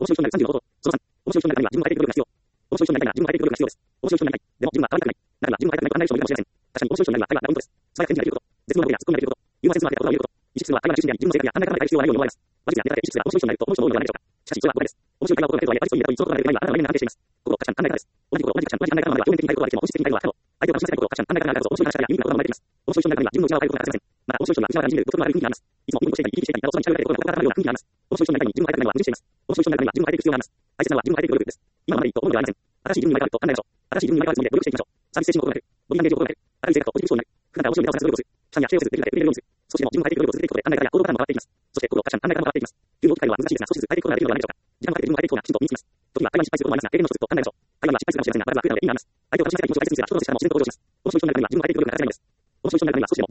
面白い人になる35その3、面白い人になるためには自分を変えていく努力が必要。面白い人になるためには自分を変えていく努力が必要です。面白い人になりたい。でも自分は変わりたくない。ならば自分を変えたくないと案内る人もいるかもしれません。確かに面白い人になるには彼はなるポイントです。素早く返事ができること。絶妙な語彙やツッコミができること。ユーモアセンスのある言葉を言うこと。意識するは会話の中心であり、自分の性格や考え方を変える必要はないように思われます。話術やネタで意識するが面白い人になると面白い人を思うのではないでしょうか。しかしそれは誤解です。面白い会話を心がけるとはいえ、話術といえど、その心がける前にはあなたの内面が関係しています。心、価値観、考え方です。同じこと、同じ価値観、同じ考え方までは表面的に変えることができても、本質的に変えることは不可能。相手を楽しませたいこと、価値観、考え方があるからこそ、面白い話し方やユニークな言葉も生まれてきます。面白い人になるためには自分の内側を変えることが欠かせません。また、面白い人には内側から滲んでいる独特のある雰囲気があります。いつもニコニコしていたり、生き生きしていたり、などそれに近寄られて心が固まるような雰囲気があります。面白い人になるために自分を変えたくないのは矛盾しています。面白い人になるためには自分を変えていく必要があります。大切なのは自分を変えていく努力です。今のままでいいと思うのではないでしょうか。今のままでいいと思うのではありません。新しい自分に生まれ変わると考えましょう。新しい自分に生まれ変わるつもりで努力していきましょう。サービス精神を心がける。ボディランゲージを心がける。明るい性格とポジティブ思考になる。普段から面白いネタを探す努力をする。下には知恵をする。できるだけ売れるようにする。少しでも自分を変えていく努力を続けていくことで考え方や行動パターンも変わっていきます。そして心、価値観、考え方も変わっていきます。急に大きく変えるのは難しいですが、少しずつ変えていくことができるのではないでしょうか。時間をかけて自分を変えていくことがきちんと身につきます。時には会話に失敗することもありますが、経験の一つと考えましょう。会話には失敗するかもしれませんが、まずは苦なので意味があります。相手を楽しませたい気持ちを大切にすれば、人と接したらもう自然と向上します。面白い人になるためには自分を変えていく努力が欠かせないのです。面白い人になるためには少しでも